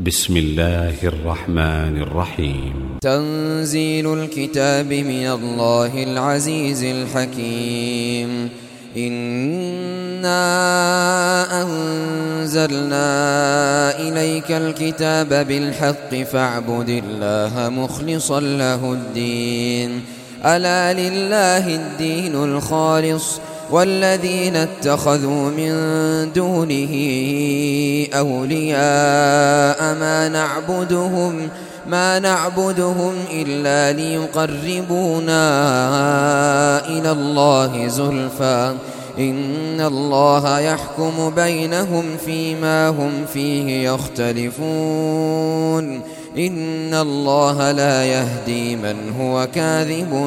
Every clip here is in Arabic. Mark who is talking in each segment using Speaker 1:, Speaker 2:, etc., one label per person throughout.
Speaker 1: بسم الله الرحمن الرحيم.
Speaker 2: تنزيل الكتاب من الله العزيز الحكيم. إنا أنزلنا إليك الكتاب بالحق فاعبد الله مخلصا له الدين. ألا لله الدين الخالص والذين اتخذوا من دونه أولياء ما نعبدهم إلا ليقربونا إلى الله زلفى إن الله يحكم بينهم فيما هم فيه يختلفون إن الله لا يهدي من هو كاذب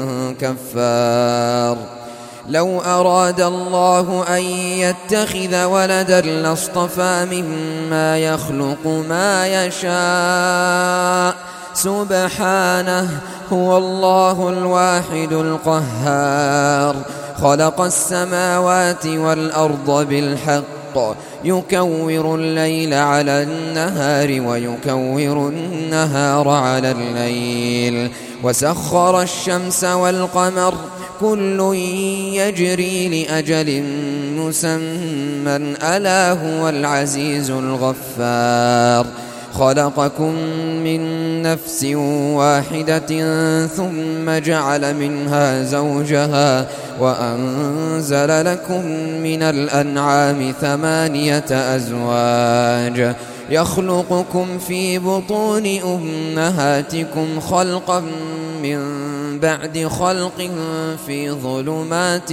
Speaker 2: كفار. لو أراد الله أن يتخذ ولدا لاصطفى مما يخلق ما يشاء سبحانه هو الله الواحد القهار. خلق السماوات والأرض بالحق يكور الليل على النهار ويكور النهار على الليل وسخر الشمس والقمر كل يجري لأجل مسمى ألا هو العزيز الغفار. خلقكم من نفس واحدة ثم جعل منها زوجها وأنزل لكم من الأنعام 8 أزواج يخلقكم في بطون أمهاتكم خلقا من بعد خلق في ظلمات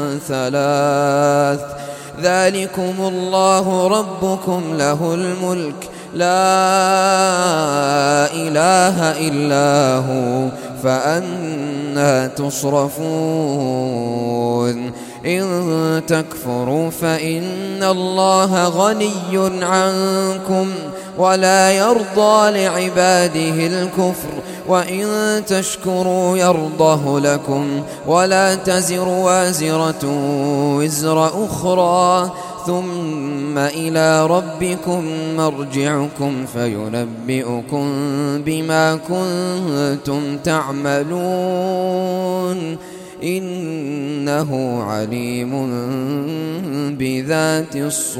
Speaker 2: 3 ذلكم الله ربكم له الملك لا إله إلا هو فأنى تصرفون. إن تكفروا فإن الله غني عنكم ولا يرضى لعباده الكفر وإن تشكروا يرضه لكم ولا تزر وازرة وزر أخرى ثم إلى ربكم مرجعكم فينبئكم بما كنتم تعملون إنه عليم بذات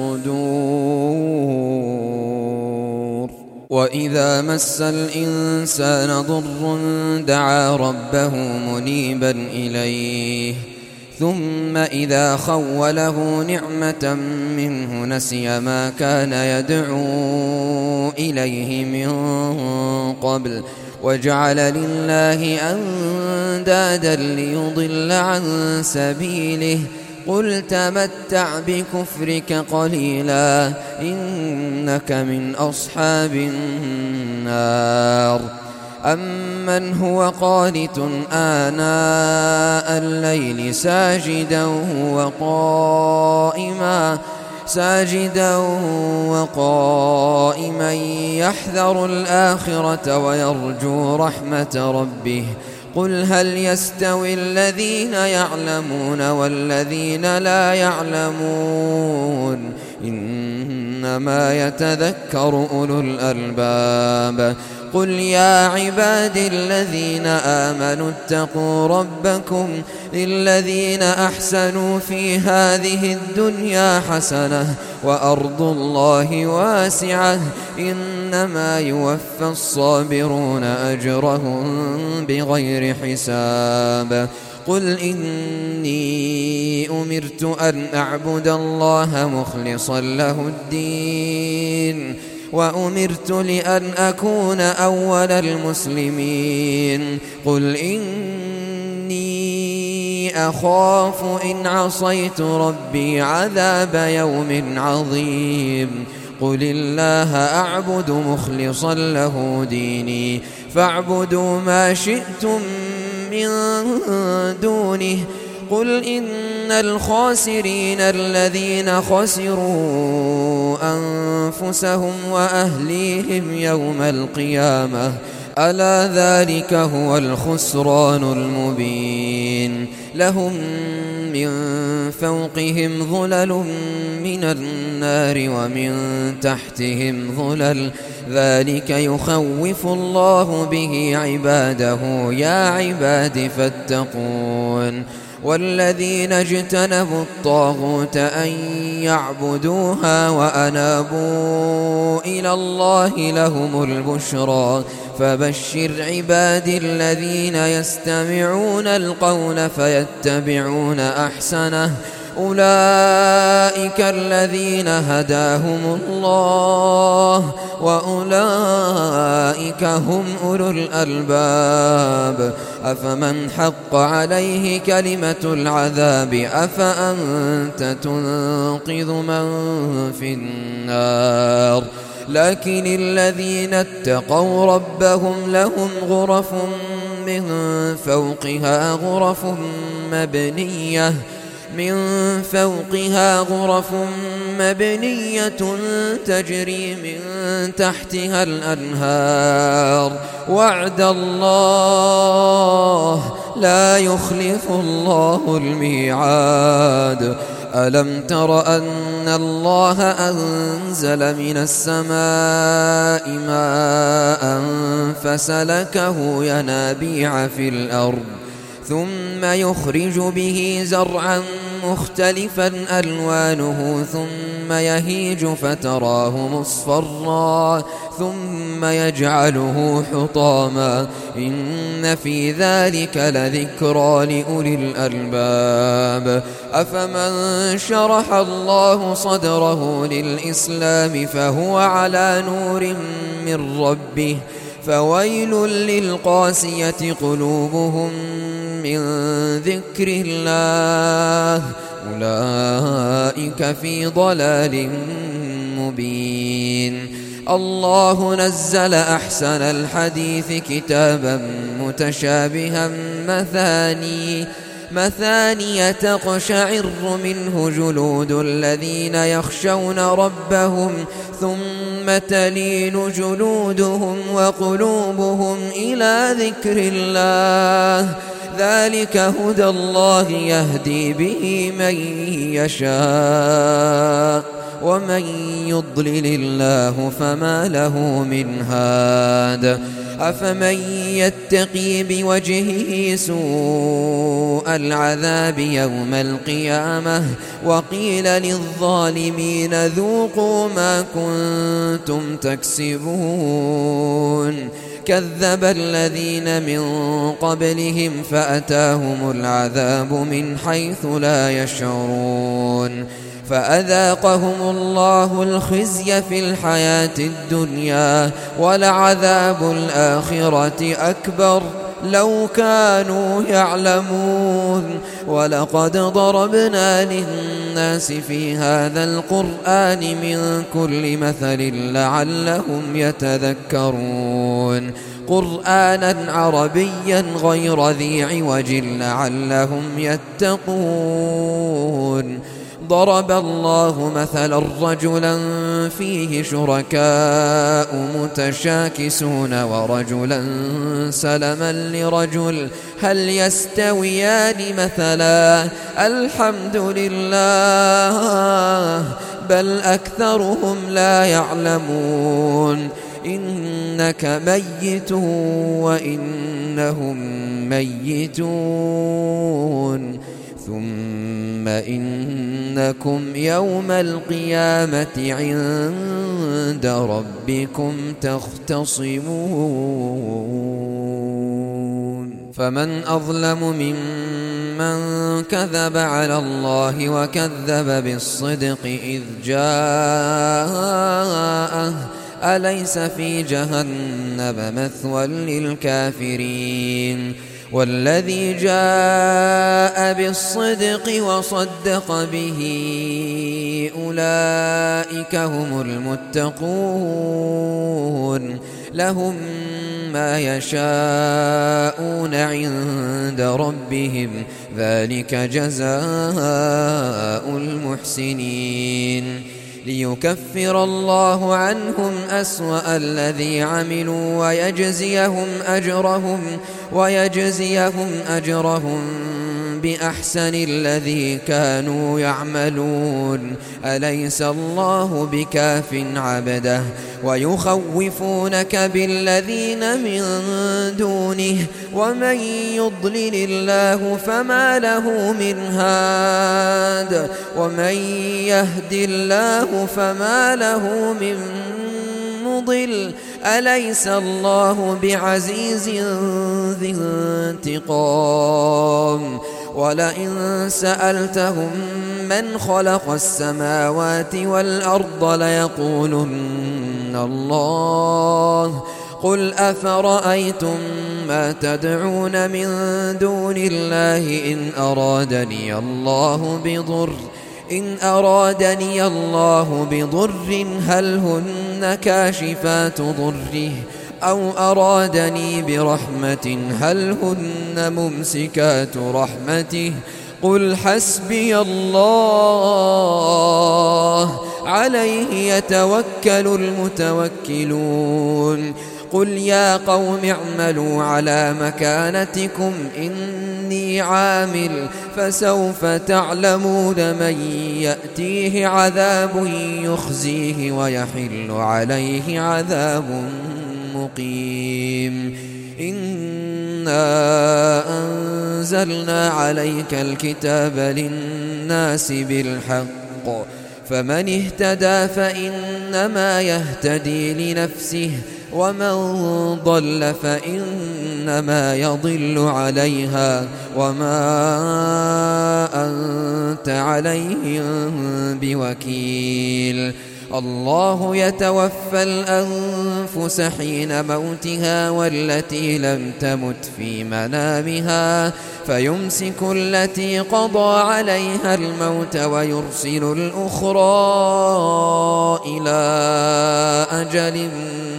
Speaker 2: الصدور. وإذا مس الإنسان ضر دعا ربه منيبا إليه ثم إذا خوله نعمة منه نسي ما كان يدعو إليه من قبل وجعل لله أندادا ليضل عن سبيله قل تمتع بكفرك قليلا إنك من أصحاب النار. أمن هو قانت آناء الليل ساجدا وقائما يحذر الآخرة ويرجو رحمة ربه قل هل يستوي الذين يعلمون والذين لا يعلمون إنما يتذكر أولو الألباب. قل يا عبادي الذين آمنوا اتقوا ربكم للذين أحسنوا في هذه الدنيا حسنة وأرض الله واسعة إنما يوفى الصابرون أجرهم بغير حساب. قل إني أمرت أن أعبد الله مخلصا له الدين وأمرت لأن أكون أول المسلمين. قل إني أخاف إن عصيت ربي عذاب يوم عظيم. قل الله أعبد مخلصا له ديني فاعبدوا ما شئتم من دونه. قل إن الخاسرين الذين خسروا أنفسهم وأهليهم يوم القيامة ألا ذلك هو الخسران المبين. لهم من فوقهم ظلل من النار ومن تحتهم ظلل ذلك يخوف الله به عباده يا عباد فاتقون والذين اجتنبوا الطاغوت أن يعبدوها وأنابوا إلى الله لهم البشرى فبشر عبادي الذين يستمعون القول فيتبعون أحسنه أولئك الذين هداهم الله وأولئك هم أولو الألباب أفمن حق عليه كلمة العذاب أفأنت تنقذ من في النار لكن الذين اتقوا ربهم لهم غرف من فوقها غرف مبنية تجري من تحتها الأنهار وعد الله لا يخلف الله الميعاد ألم تر أن الله أنزل من السماء ماء فسلكه ينابيع في الأرض ثم يخرج به زرعا مختلفا ألوانه ثم يهيج فتراه مصفرا ثم يجعله حطاما إن في ذلك لذكرى لأولي الألباب أفمن شرح الله صدره للإسلام فهو على نور من ربه فويل للقاسية قلوبهم من ذكر الله أولئك في ضلال مبين الله نزل أحسن الحديث كتابا متشابها مثانية تقشعر منه جلود الذين يخشون ربهم ثم تلين جلودهم وقلوبهم إلى ذكر الله ذلك هدى الله يهدي به من يشاء ومن يضلل الله فما له من هاد أفمن يتقي بوجهه سوء العذاب يوم القيامة وقيل للظالمين ذوقوا ما كنتم تكسبون كذب الذين من قبلهم فأتاهم العذاب من حيث لا يشعرون فأذاقهم الله الخزي في الحياة الدنيا ولعذاب الآخرة أكبر لو كانوا يعلمون ولقد ضربنا للناس في هذا القرآن من كل مثل لعلهم يتذكرون قرآنا عربيا غير ذي عوج لعلهم يتقون ضرب الله مثلا رجلا فيه شركاء متشاكسون ورجلا سلما لرجل هل يستويان مثلا الحمد لله بل أكثرهم لا يعلمون إنك ميت وإنهم ميتون ثم إنكم يوم القيامة عند ربكم تختصمون فمن أظلم ممن كذب على الله وكذب بالصدق إذ جاءه أليس في جهنم مثوى للكافرين والذي جاء بالصدق وصدق به أولئك هم المتقون لهم ما يشاءون عند ربهم ذلك جزاء المحسنين ليكفر الله عنهم أسوأ الذي عملوا ويجزيهم أجرهم بأحسن الذي كانوا يعملون أليس الله بكاف عبده ويخوفونك بالذين من دونه ومن يضلل الله فما له من هاد ومن يهد الله فما له من مضل أليس الله بعزيز ذي انتقام ولئن سألتهم من خلق السماوات والأرض ليقولن الله قل أفرأيتم ما تدعون من دون الله إن أرادني الله بضر هل هن كاشفات ضره أو أرادني برحمة هل هن ممسكات رحمته قل حسبي الله عليه يتوكل المتوكلون قل يا قوم اعملوا على مكانتكم إني عامل فسوف تعلمون من يأتيه عذاب يخزيه ويحل عليه عذاب مقيم إنا أنزلنا عليك الكتاب للناس بالحق فمن اهتدى فإنما يهتدي لنفسه ومن ضل فإنما يضل عليها وما أنت عليهم بوكيل الله يتوفى الأنفس حين موتها والتي لم تمت في منامها فيمسك التي قضى عليها الموت ويرسل الأخرى إلى أجل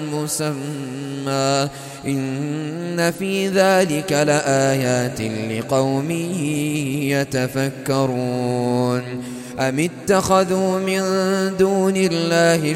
Speaker 2: مسمى إن في ذلك لآيات لقوم يتفكرون أم اتخذوا من دون الله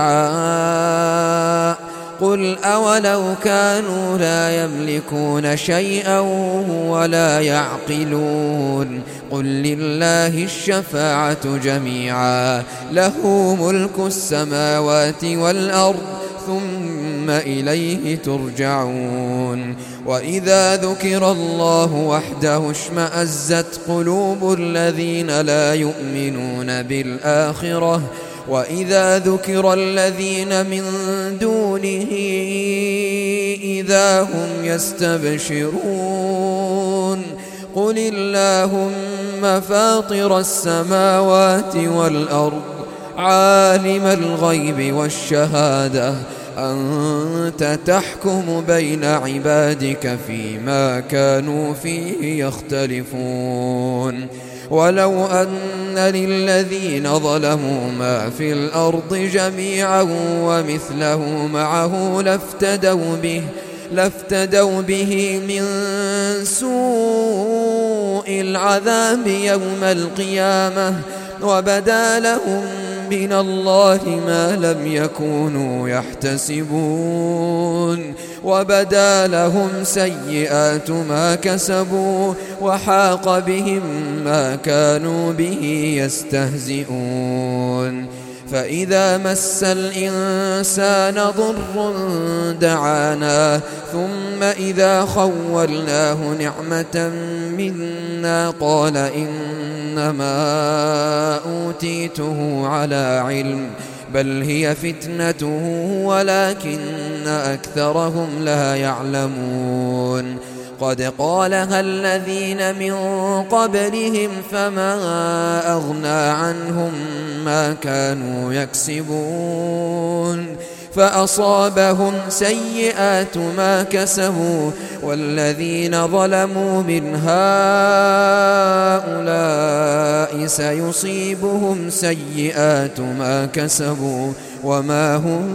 Speaker 2: شفعاء قل أولو كانوا لا يملكون شيئا ولا يعقلون قل لله الشفاعة جميعا له ملك السماوات والأرض ثم إليه ترجعون وإذا ذكر الله وحده اشمأزت قلوب الذين لا يؤمنون بالآخرة وإذا ذكر الذين من دونه إذا هم يستبشرون قل اللهم فاطر السماوات والأرض عالم الغيب والشهادة أنت تحكم بين عبادك فيما كانوا فيه يختلفون ولو أن للذين ظلموا ما في الأرض جميعا ومثله معه لافتدوا به من سوء العذاب يوم القيامة وبدا لهم من الله ما لم يكونوا يحتسبون وبدا لهم سيئات ما كسبوا وحاق بهم ما كانوا به يستهزئون فإذا مس الإنسان ضر دعانا ثم إذا خولناه نعمة منا قال إنما أوتيته على علم بل هي فتنة ولكن أكثرهم لا يعلمون قد قالها الذين من قبلهم فما أغنى عنهم ما كانوا يكسبون فأصابهم سيئات ما كسبوا والذين ظلموا من هؤلاء سيصيبهم سيئات ما كسبوا وما هم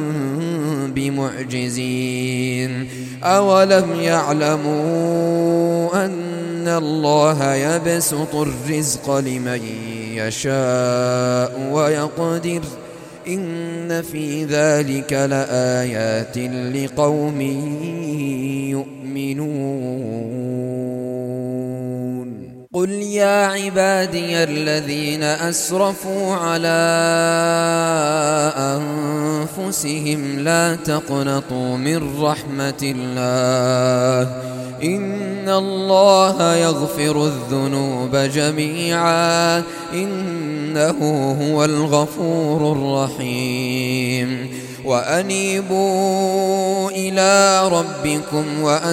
Speaker 2: بمعجزين أولم يعلموا أن الله يبسط الرزق لمن يشاء ويقدر إن في ذلك لآيات لقوم يؤمنون قل يا عبادي الذين أسرفوا على أنفسهم لا تقنطوا من رحمة الله إن الله يغفر الذنوب جميعا إنه هو الغفور الرحيم وأنيبوا إلى ربكم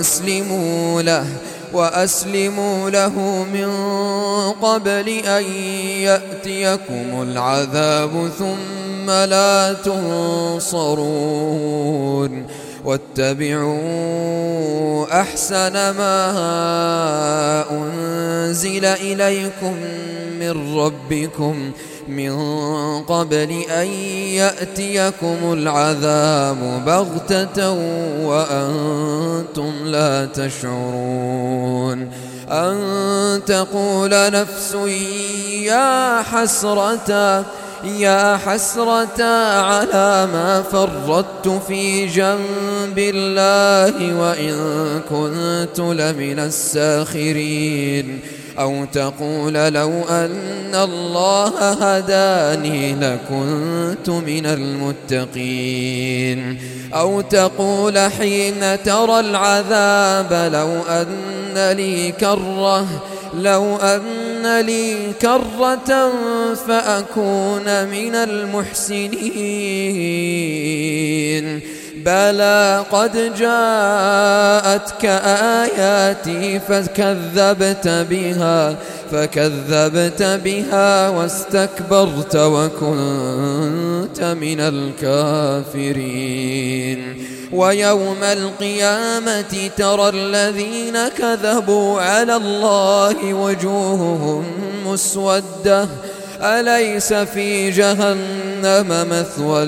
Speaker 2: وأسلموا له من قبل أن يأتيكم العذاب ثم لا تنصرون واتبعوا أحسن ما أنزل إليكم من ربكم من قبل أن يأتيكم العذاب بغتة وأنتم لا تشعرون أن تقول نفس يا حسرة على ما فرطت في جنب الله وإن كنت لمن الساخرين أو تقول لو أن الله هداني لكنت من المتقين أو تقول حين ترى العذاب لو أن لي كرة فأكون من المحسنين بلى قد جاءتك آياتي فكذبت بها واستكبرت وكنت من الكافرين ويوم القيامة ترى الذين كذبوا على الله وجوههم مسودة أليس في جهنم مثوى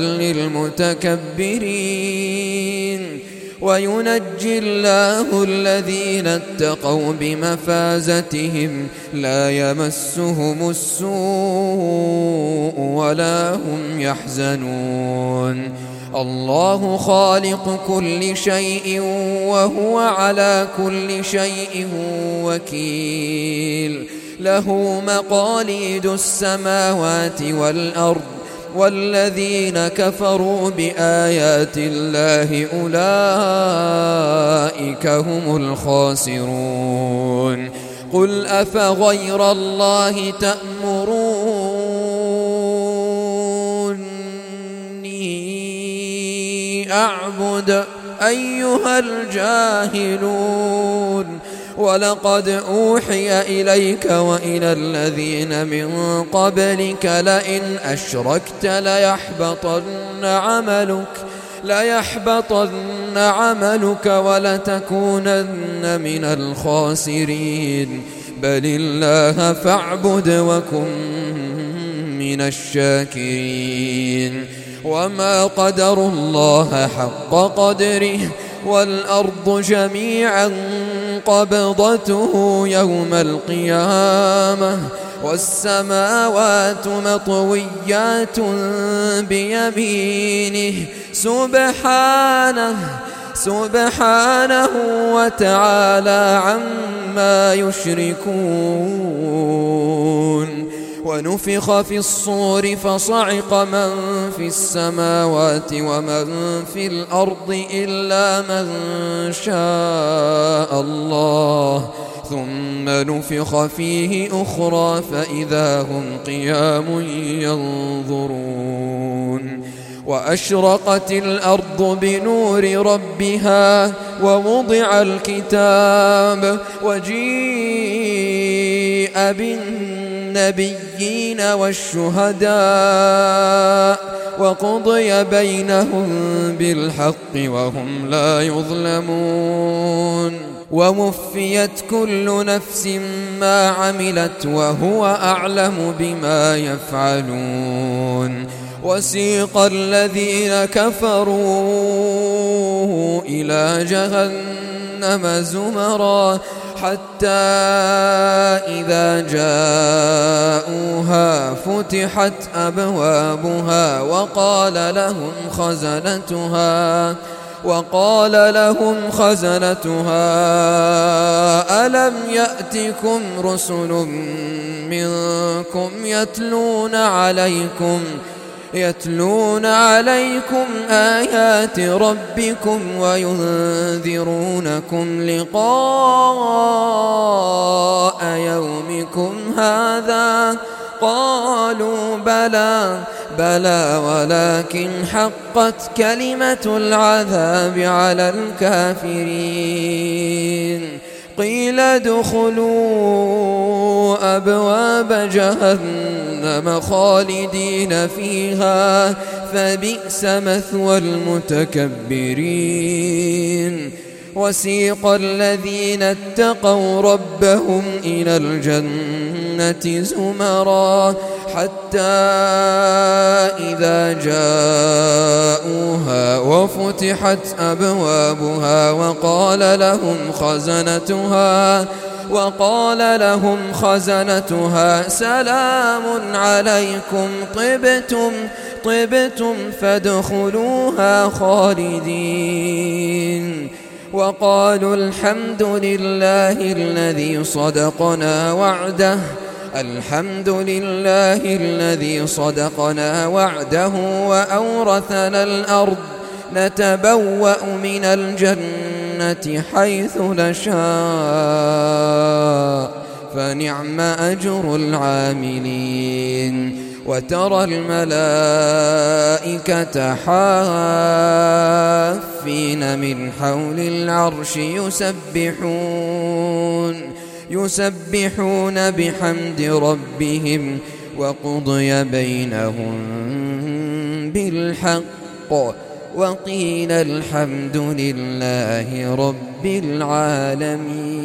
Speaker 2: للمتكبرين وينجي الله الذين اتقوا بمفازتهم لا يمسهم السوء ولا هم يحزنون الله خالق كل شيء وهو على كل شيء وكيل له مقاليد السماوات والأرض والذين كفروا بآيات الله أولئك هم الخاسرون قل أفغير الله تأمروني أعبد أيها الجاهلون ولقد أوحي إليك وإلى الذين من قبلك لئن أشركت ليحبطن عملك ولتكونن من الخاسرين بل الله فاعبد وكن من الشاكرين وما قدروا الله حق قدره والأرض جميعا قبضته يوم القيامة والسماوات مطويات بيمينه سبحانه وتعالى عما يشركون ونفخ في الصور فصعق من في السماوات ومن في الأرض إلا من شاء الله ثم نفخ فيه أخرى فإذا هم قيام ينظرون وأشرقت الأرض بنور ربها ووضع الكتاب وجيء بالنبيين والشهداء وقضي بينهم بالحق وهم لا يظلمون ووفيت كل نفس ما عملت وهو أعلم بما يفعلون وسيق الذين كفروا إلى جهنم زمرا حتى إذا جاءوها فتحت أبوابها وقال لهم خزنتها ألم يأتكم رسل منكم يتلون عليكم آيات ربكم وينذرونكم لقاء يومكم هذا؟ قالوا بلى ولكن حقت كلمة العذاب على الكافرين. قيل ادخلوا أبواب جهنم خالدين فيها فبئس مثوى المتكبرين. وسيق الذين اتقوا ربهم إلى الجنة زمرا حتى إذا جاءوها وفتحت أبوابها وقال لهم خزنتها سلام عليكم طبتم فادخلوها خالدين. وقالوا الحمد لله الذي صدقنا وعده وأورثنا الأرض نتبوأ من الجنة حيث نشاء فنعم أجر العاملين. وترى الملائكة حافين من حول العرش يسبحون بحمد ربهم وقضي بينهم بالحق وقيل الحمد لله رب العالمين.